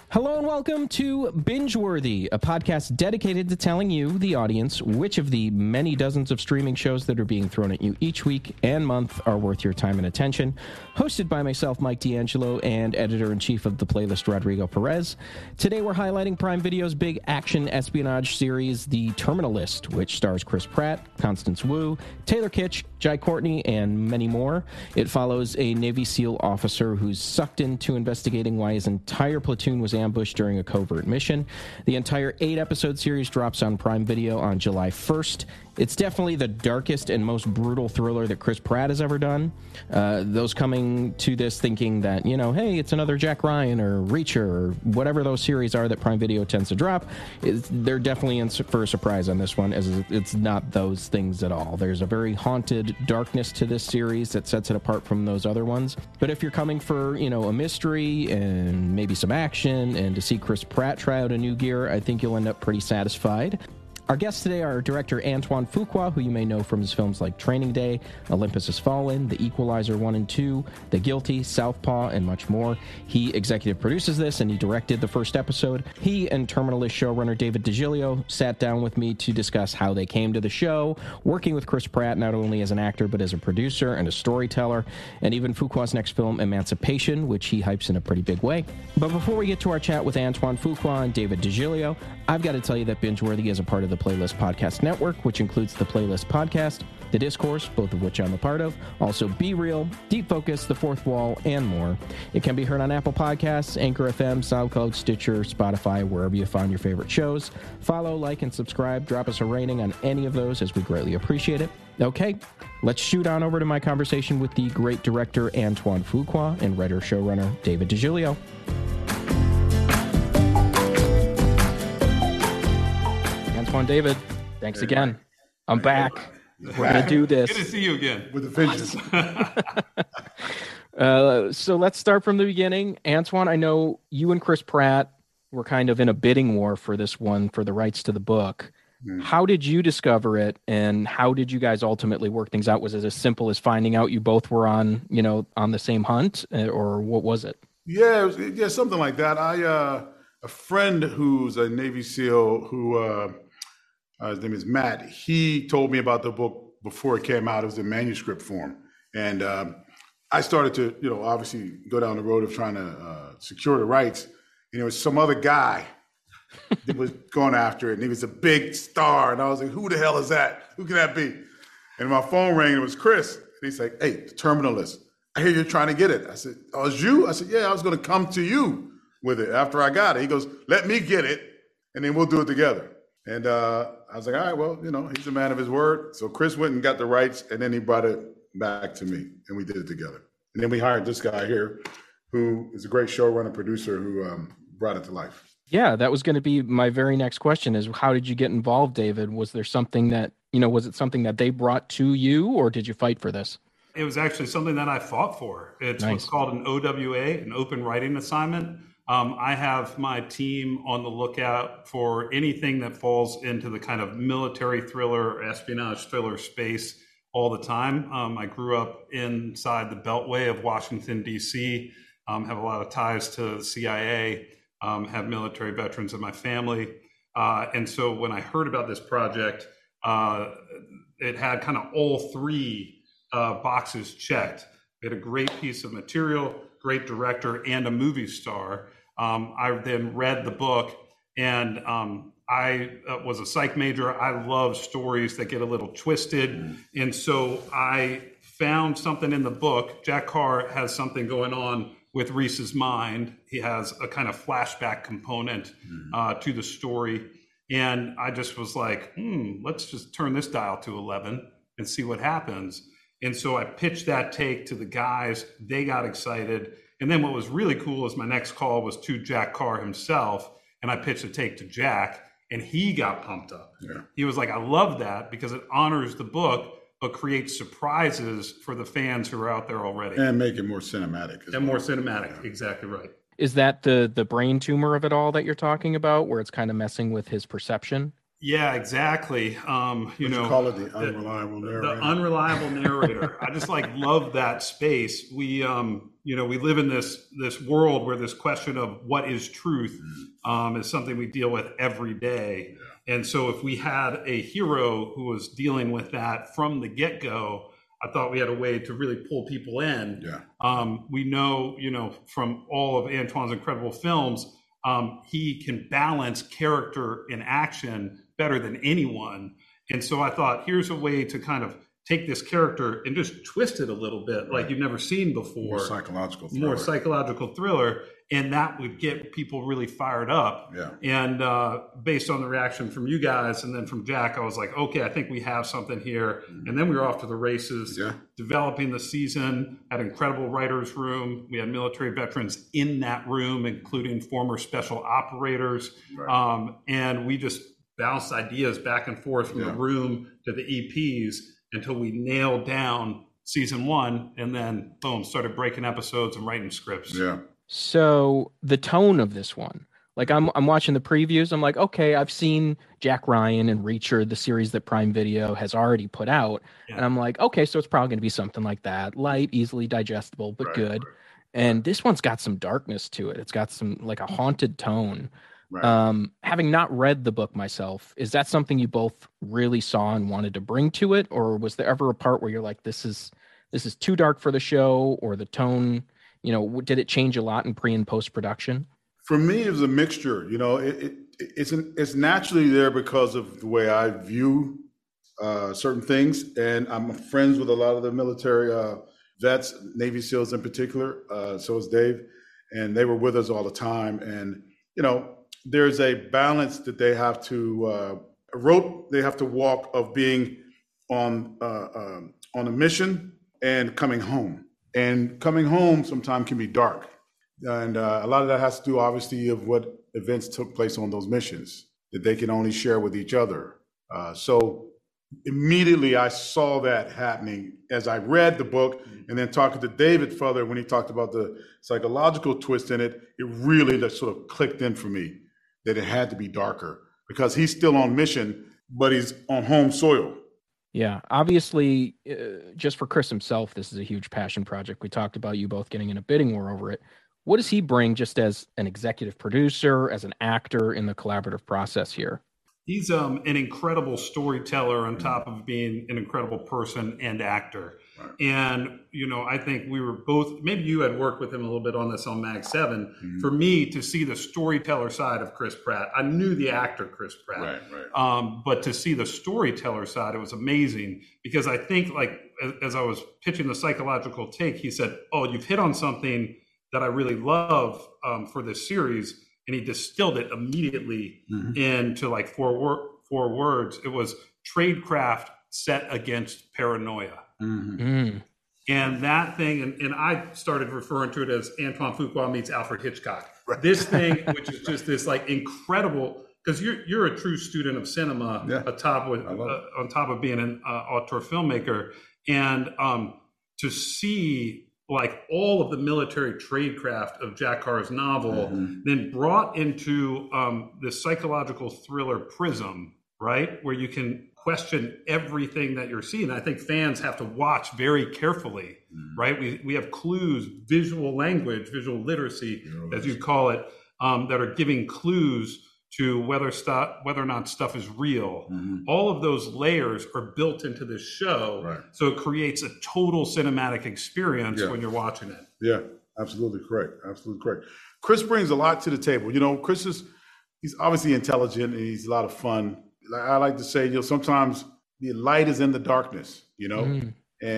Hello and welcome to Bingeworthy, a podcast dedicated to telling you, the audience, which of the many dozens of streaming shows that are being thrown at you each week and month are worth your time and attention. Hosted by myself, Mike D'Angelo, and editor-in-chief of The Playlist, Rodrigo Perez. Today we're highlighting Prime Video's big action espionage series, The Terminal List, which stars Chris Pratt, Constance Wu, Taylor Kitsch, Jai Courtney, and many more. It follows a Navy SEAL officer who's sucked into investigating why his entire platoon was ambushed during a covert mission. The entire 8-episode series drops on Prime Video on July 1st. It's definitely the darkest and most brutal thriller that Chris Pratt has ever done. Those coming to this thinking that, hey, it's another Jack Ryan or Reacher or whatever those series are that Prime Video tends to drop, they're definitely in for a surprise on this one, as it's not those things at all. There's a very haunted darkness to this series that sets it apart from those other ones. But if you're coming for, a mystery and maybe some action and to see Chris Pratt try out a new gear, I think you'll end up pretty satisfied. Our guests today are director Antoine Fuqua, who you may know from his films like Training Day, Olympus Has Fallen, The Equalizer 1 and 2, The Guilty, Southpaw, and much more. He executive produces this, and he directed the first episode. He and Terminal List showrunner David DiGilio sat down with me to discuss how they came to the show, working with Chris Pratt not only as an actor, but as a producer and a storyteller, and even Fuqua's next film, Emancipation, which he hypes in a pretty big way. But before we get to our chat with Antoine Fuqua and David DiGilio, I've got to tell you that Bingeworthy is a part of the Playlist Podcast Network, which includes the Playlist Podcast, The Discourse, both of which I'm a part of, also Be Real, Deep Focus, The Fourth Wall, and more. It can be heard on Apple Podcasts, Anchor FM, SoundCloud, Stitcher, Spotify, wherever you find your favorite shows. Follow, like, and subscribe. Drop us a rating on any of those, as we greatly appreciate it. Okay, let's shoot on over to my conversation with the great director Antoine Fuqua and writer-showrunner David DiGilio. Antoine, David, thanks again. I'm back. We're going to do this. Good to see you again. With a vengeance. So let's start from the beginning. Antoine, I know you and Chris Pratt were kind of in a bidding war for this one, for the rights to the book. How did you discover it, and how did you guys ultimately work things out? Was it as simple as finding out you both were on the same hunt, or what was it? Yeah, something like that. A friend who's a Navy SEAL who... his name is Matt. He told me about the book before it came out. It was in manuscript form. And I started to, obviously go down the road of trying to secure the rights. And there was some other guy that was going after it. And he was a big star. And I was like, who the hell is that? Who can that be? And my phone rang and it was Chris. And he's like, hey, The Terminal List. I hear you're trying to get it. I said, oh, it's you? I said, yeah, I was going to come to you with it after I got it. He goes, let me get it and then we'll do it together. And I was like, all right, well, he's a man of his word. So Chris went and got the rights, and then he brought it back to me, and we did it together. And then we hired this guy here, who is a great showrunner producer who brought it to life. Yeah, that was going to be my very next question is, how did you get involved, David? Was there something that, was it something that they brought to you, or did you fight for this? It was actually something that I fought for. It's Nice. What's called an OWA, an open writing assignment. I have my team on the lookout for anything that falls into the kind of military thriller or espionage thriller space all the time. I grew up inside the Beltway of Washington, D.C., have a lot of ties to the CIA, have military veterans in my family. And so when I heard about this project, it had kind of all three boxes checked. We had a great piece of material, great director, and a movie star. I then read the book, and I was a psych major. I love stories that get a little twisted. And so I found something in the book. Jack Carr has something going on with Reese's mind. He has a kind of flashback component to the story. And I just was like, let's just turn this dial to 11 and see what happens. And so I pitched that take to the guys. They got excited. And then what was really cool is my next call was to Jack Carr himself. And I pitched a take to Jack, and he got pumped up. Yeah. He was like, I love that because it honors the book, but creates surprises for the fans who are out there already. And make it more cinematic. More cinematic. Yeah. Exactly right. Is that the brain tumor of it all that you're talking about, where it's kind of messing with his perception? Yeah, exactly. You call it the unreliable narrator. The unreliable narrator. I just love that space. We we live in this world where this question of what is truth is something we deal with every day. Yeah. And so if we had a hero who was dealing with that from the get-go, I thought we had a way to really pull people in. Yeah. We know, from all of Antoine's incredible films, he can balance character and action better than anyone. And so I thought, here's a way to kind of take this character and just twist it a little bit, like you've never seen before. More psychological thriller. And that would get people really fired up. Yeah. And based on the reaction from you guys and then from Jack, I was like, okay, I think we have something here. Mm-hmm. And then we were off to the races, developing the season, had an incredible writer's room. We had military veterans in that room, including former special operators. Right. And we just bounced ideas back and forth from the room to the EPs until we nailed down season 1, and then boom, started breaking episodes and writing scripts. Yeah. So the tone of this one, I'm watching the previews. I'm like, okay, I've seen Jack Ryan and Reacher, the series that Prime Video has already put out. Yeah. And I'm like, okay, so it's probably going to be something like that. Light, easily digestible, but good. Right. And this one's got some darkness to it. It's got some a haunted tone. Right. Having not read the book myself, is that something you both really saw and wanted to bring to it? Or was there ever a part where you're like, this is too dark for the show, or the tone, did it change a lot in pre and post production? For me, it was a mixture. It's naturally there because of the way I view certain things. And I'm friends with a lot of the military vets, Navy SEALs in particular. So is Dave. And they were with us all the time. And, there's a balance that they have to a rope they have to walk of being on a mission and coming home. And coming home sometimes can be dark. And a lot of that has to do, obviously, of what events took place on those missions that they can only share with each other. So immediately I saw that happening as I read the book, and then talking to David further when he talked about the psychological twist in it, it really just sort of clicked in for me that it had to be darker because he's still on mission, but he's on home soil. Yeah, obviously, just for Chris himself, this is a huge passion project. We talked about you both getting in a bidding war over it. What does he bring just as an executive producer, as an actor in the collaborative process here? He's an incredible storyteller on top of being an incredible person and actor. Right. And, I think we were both, maybe you had worked with him a little bit on this on Mag 7. Mm-hmm. For me to see the storyteller side of Chris Pratt, I knew the actor Chris Pratt. Right. But to see the storyteller side, it was amazing because I think as I was pitching the psychological take, he said, oh, you've hit on something that I really love for this series. And he distilled it immediately into four words. It was tradecraft set against paranoia. Mm-hmm. Mm. And that thing, and I started referring to it as Antoine Fuqua meets Alfred Hitchcock. Right. This thing, which is just this incredible, because you're a true student of cinema, on top of being an auteur filmmaker, and to see all of the military tradecraft of Jack Carr's novel, then brought into this psychological thriller prism, right? Where you can question everything that you're seeing. I think fans have to watch very carefully, right? We have clues, visual language, visual literacy, as you call it, that are giving clues to whether or not stuff is real. Mm-hmm. All of those layers are built into this show, right. So it creates a total cinematic experience when you're watching it. Yeah, absolutely correct. Absolutely correct. Chris brings a lot to the table. Chris he's obviously intelligent and he's a lot of fun. I like to say, sometimes the light is in the darkness, and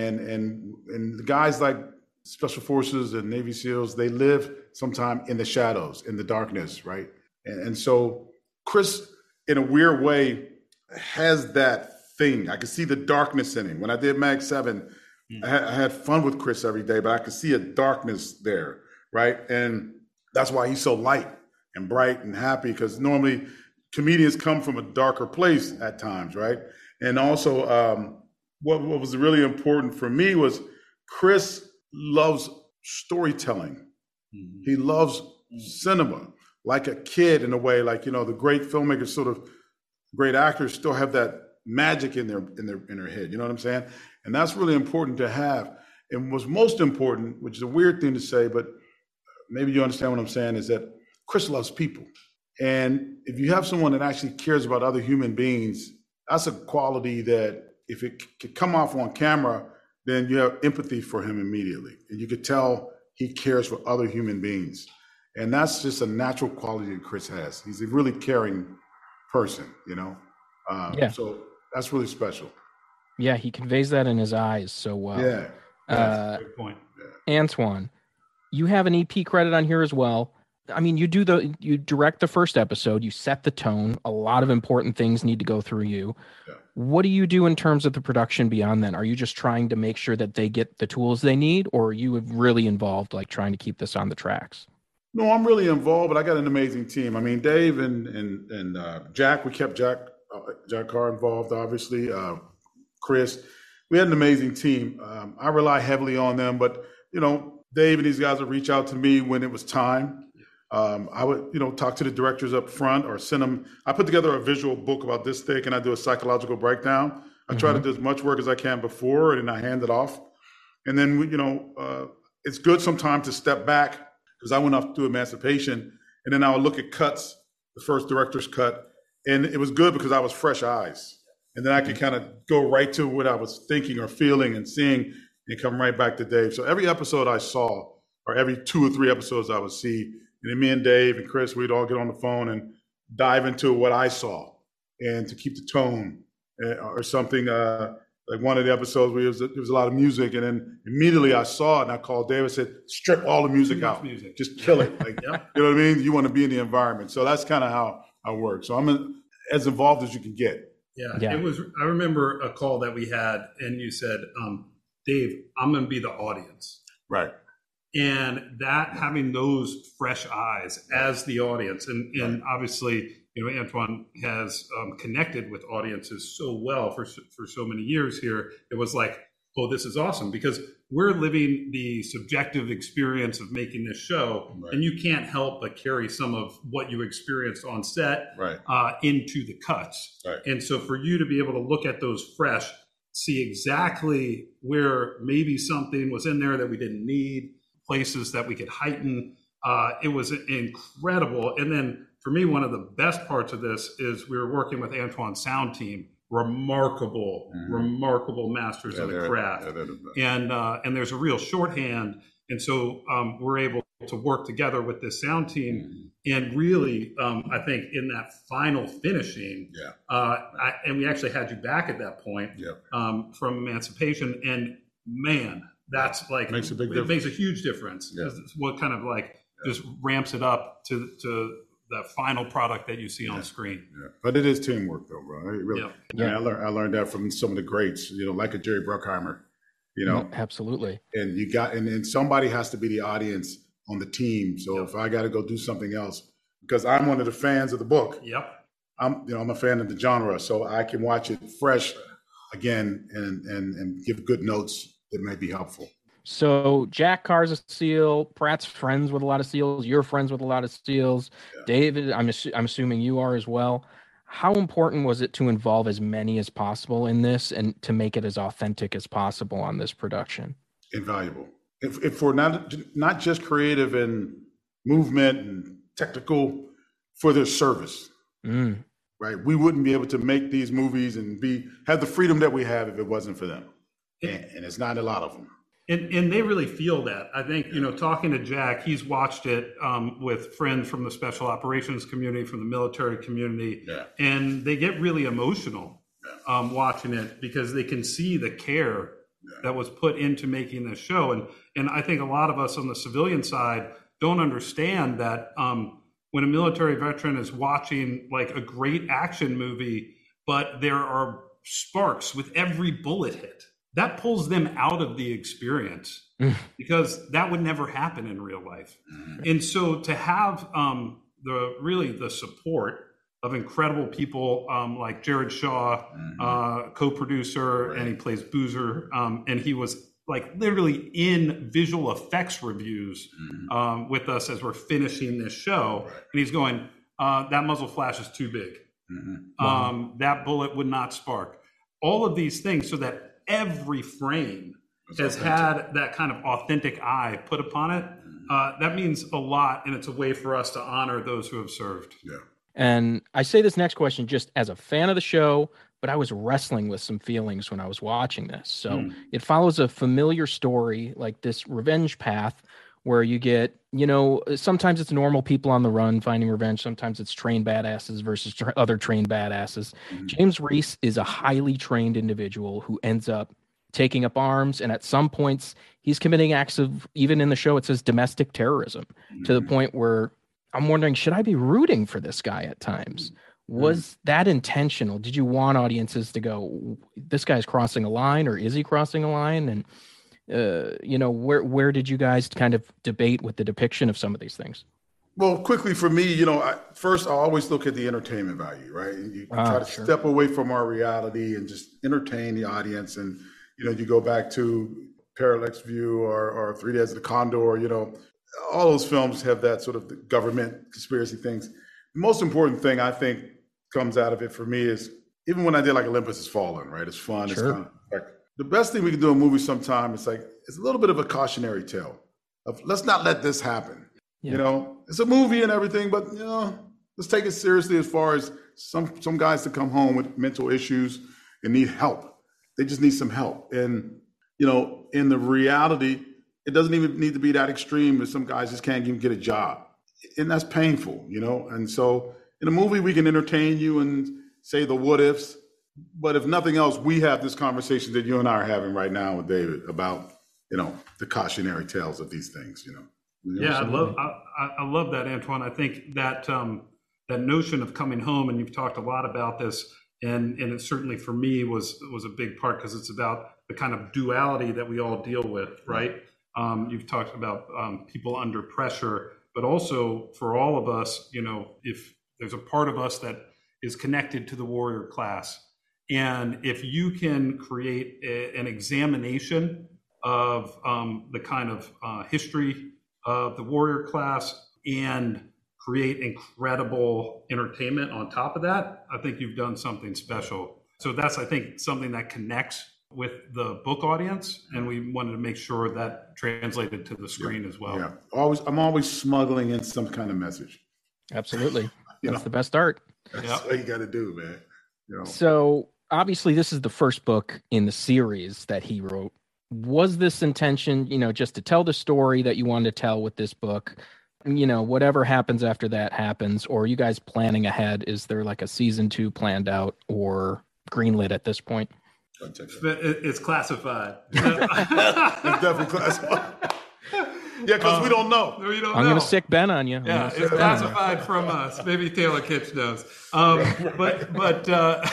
the guys like Special Forces and Navy SEALs, they live sometime in the shadows, in the darkness, right? And so Chris, in a weird way, has that thing. I could see the darkness in him. When I did Mag 7, I had fun with Chris every day, but I could see a darkness there, right? And that's why he's so light and bright and happy, because normally comedians come from a darker place at times, right? And also what was really important for me was Chris loves storytelling. Mm-hmm. He loves cinema. Like a kid in a way, the great filmmakers sort of great actors still have that magic in their head. You know what I'm saying? And that's really important to have. And what's most important, which is a weird thing to say, but maybe you understand what I'm saying, is that Chris loves people. And if you have someone that actually cares about other human beings, that's a quality that if it could come off on camera, then you have empathy for him immediately. And you could tell he cares for other human beings. And that's just a natural quality that Chris has. He's a really caring person, you know? So that's really special. Yeah, he conveys that in his eyes so well. Yeah. Good point. Antoine, you have an EP credit on here as well. I mean, you direct the first episode, you set the tone. A lot of important things need to go through you. Yeah. What do you do in terms of the production beyond then? Are you just trying to make sure that they get the tools they need, or are you really involved, like trying to keep this on the tracks? No, I'm really involved, but I got an amazing team. I mean, Dave and Jack, we kept Jack Carr involved, obviously. Chris, we had an amazing team. I rely heavily on them, but, you know, Dave and these guys would reach out to me when it was time. I would, you know, talk to the directors up front or send them. I put together a visual book about this thick and I do a psychological breakdown. I try to do as much work as I can before and then I hand it off. And then, you know, it's good sometimes to step back because I went off to Emancipation and then I would look at cuts, the first director's cut. And it was good because I was fresh eyes. And then I could kind of go right to what I was thinking or feeling and seeing and come right back to Dave. So every episode I saw, or every 2 or 3 episodes I would see, and then me and Dave and Chris, we'd all get on the phone and dive into what I saw and to keep the tone or something. Like one of the episodes where there was a lot of music, and then immediately I saw it and I called Dave and said, strip all the music out. Just kill it. Like, you know what I mean? You want to be in the environment. So that's kind of how I work. So I'm as involved as you can get. Yeah, it was. I remember a call that we had, and you said, "Dave, I'm going to be the audience." Right. And that having those fresh eyes as the audience, and obviously, you know, Antoine has connected with audiences so well for so many years here. It was like, oh, this is awesome because we're living the subjective experience of making this show, and you can't help but carry some of what you experienced on set into the cuts. Right. And so for you to be able to look at those fresh, see exactly where maybe something was in there that we didn't need, places that we could heighten, it was incredible. And then for me, one of the best parts of this is we were working with Antoine's sound team. Remarkable masters of the craft, and there's a real shorthand, and so we're able to work together with this sound team, and really, I think in that final finishing, and we actually had you back at that point from Emancipation, and man, that's like makes a big difference. It makes a huge difference. It's what kind of like just ramps it up to the final product that you see on screen. But it is teamwork though, bro. It really, I learned that from some of the greats, you know, like a Jerry Bruckheimer, you know. Absolutely. And you got, and somebody has to be the audience on the team. So if I got to go do something else, because I'm one of the fans of the book. I'm a fan of the genre, so I can watch it fresh again and give good notes that might be helpful. So Jack Carr's a SEAL. Pratt's friends with a lot of SEALs. You're friends with a lot of SEALs. David, I'm assuming you are as well. How important was it to involve as many as possible in this and to make it as authentic as possible on this production? Invaluable. If we're not just creative and movement and technical, for their service, right? We wouldn't be able to make these movies and have the freedom that we have if it wasn't for them. And it's not a lot of them. And they really feel that. I think, you know, talking to Jack, he's watched it with friends from the special operations community, from the military community, and they get really emotional watching it because they can see the care that was put into making this show. And I think a lot of us on the civilian side don't understand that when a military veteran is watching like a great action movie, but there are sparks with every bullet hit, that pulls them out of the experience because that would never happen in real life. And so to have the support of incredible people like Jared Shaw, co-producer, and he plays Boozer, and he was like literally in visual effects reviews with us as we're finishing this show, and he's going, that muzzle flash is too big. that bullet would not spark. All of these things so that every frame has had that kind of authentic eye put upon it. That means a lot, and it's a way for us to honor those who have served. Yeah. And I say this next question just as a fan of the show, but I was wrestling with some feelings when I was watching this. So it follows a familiar story, like this revenge path, where you get, sometimes it's normal people on the run finding revenge. Sometimes it's trained badasses versus other trained badasses. James Reese is a highly trained individual who ends up taking up arms. And at some points, he's committing acts of, even in the show, it says domestic terrorism, to the point where I'm wondering, should I be rooting for this guy at times? Was that intentional? Did you want audiences to go, this guy's crossing a line, or is he crossing a line? And, where did you guys kind of debate with the depiction of some of these things? Well, quickly for me, first I always look at the entertainment value, right? You try to step away from our reality and just entertain the audience. And, you go back to Parallax View or 3 Days of the Condor, all those films have that sort of the government conspiracy things. The most important thing I think comes out of it for me is, even when I did like Olympus Has Fallen, right? It's fun. Sure. It's kind of like the best thing we can do in a movie sometime. It's like, it's a little bit of a cautionary tale of, let's not let this happen. Yeah. It's a movie and everything, but let's take it seriously as far as some guys that come home with mental issues and need help. They just need some help. And, in the reality, it doesn't even need to be that extreme that some guys just can't even get a job. And that's painful, And so in a movie, we can entertain you and say the what ifs. But if nothing else, we have this conversation that you and I are having right now with David about, the cautionary tales of these things, Yeah, I love that, Antoine. I think that that notion of coming home, and you've talked a lot about this, and it certainly for me was a big part, because it's about the kind of duality that we all deal with, right? You've talked about people under pressure, but also for all of us, if there's a part of us that is connected to the warrior class, and if you can create an examination of the kind of history of the warrior class and create incredible entertainment on top of that, I think you've done something special. So that's, I think, something that connects with the book audience, and we wanted to make sure that translated to the screen as well. Yeah, I'm always smuggling in some kind of message. Absolutely. That's the best art. That's what you got to do, man. So obviously this is the first book in the series that he wrote. Was this intention, just to tell the story that you wanted to tell with this book? Whatever happens after that happens, or are you guys planning ahead? Is there like a season 2 planned out or greenlit at this point? It's classified. It's definitely classified. Yeah, because we don't know. I'm going to sick Ben on you. Yeah, it's classified from us. Maybe Taylor Kitsch knows. But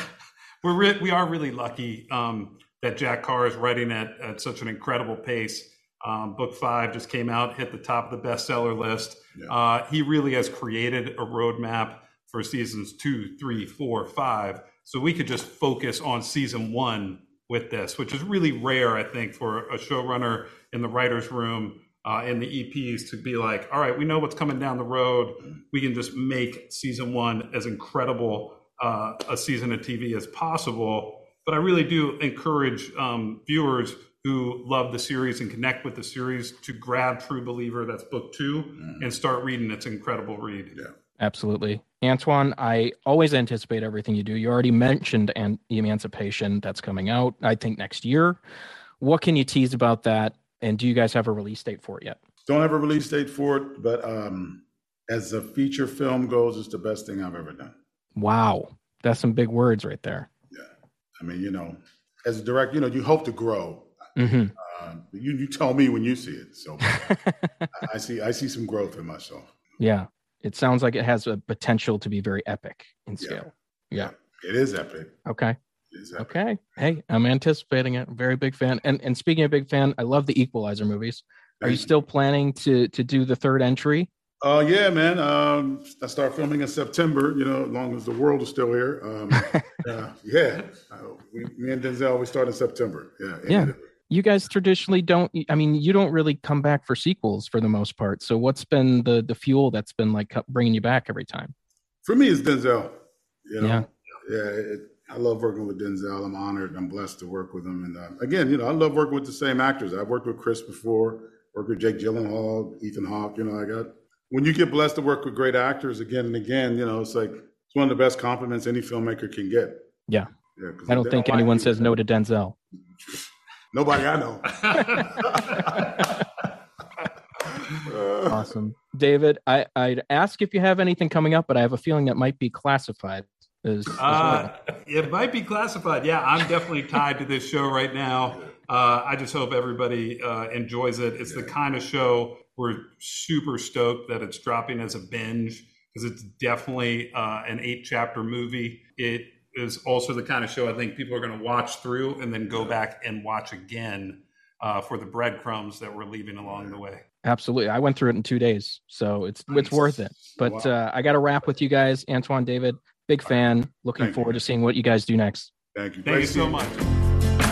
we are really lucky that Jack Carr is writing at such an incredible pace. Book 5 just came out, hit the top of the bestseller list. Yeah. He really has created a roadmap for seasons 2, 3, 4, 5. So we could just focus on season 1 with this, which is really rare, I think, for a showrunner in the writer's room, in the EPs, to be like, all right, we know what's coming down the road. We can just make season 1 as incredible a season of TV as possible. But I really do encourage viewers who love the series and connect with the series to grab True Believer, that's book 2, and start reading. It's an incredible read. Yeah. Absolutely. Antoine, I always anticipate everything you do. You already mentioned Emancipation, that's coming out, I think, next year. What can you tease about that? And do you guys have a release date for it yet? Don't have a release date for it, but as a feature film goes, it's the best thing I've ever done. Wow. That's some big words right there. Yeah. I mean, as a director, you hope to grow. Mm-hmm. You tell me when you see it. So I see some growth in myself. Yeah. It sounds like it has a potential to be very epic in scale. Yeah. It is epic. Okay. Okay. Hey, I'm anticipating it. I'm a very big fan. And speaking of big fan, I love the Equalizer movies. Are you still planning to do the third entry? Yeah, man. I start filming in September, as long as the world is still here. Me and Denzel, we start in September. Yeah. You guys traditionally you don't really come back for sequels for the most part. So what's been the fuel that's been like bringing you back every time? For me, it's Denzel. I love working with Denzel. I'm honored. I'm blessed to work with him. And again, I love working with the same actors. I've worked with Chris before, worked with Jake Gyllenhaal, Ethan Hawke. When you get blessed to work with great actors again and again, it's like it's one of the best compliments any filmmaker can get. Yeah. I don't think anyone says no to Denzel. Nobody I know. Awesome. David, I'd ask if you have anything coming up, but I have a feeling that might be classified. As well. It might be classified. Yeah, I'm definitely tied to this show right now. I just hope everybody enjoys it. It's the kind of show we're super stoked that it's dropping as a binge, because it's definitely an 8-chapter movie. It is also the kind of show I think people are going to watch through and then go back and watch again for the breadcrumbs that we're leaving along the way. Absolutely. I went through it in 2 days, so it's worth it. But I got to wrap with you guys. Antoine, David, big fan. Looking forward to seeing what you guys do next. Thank you. Thank you so much.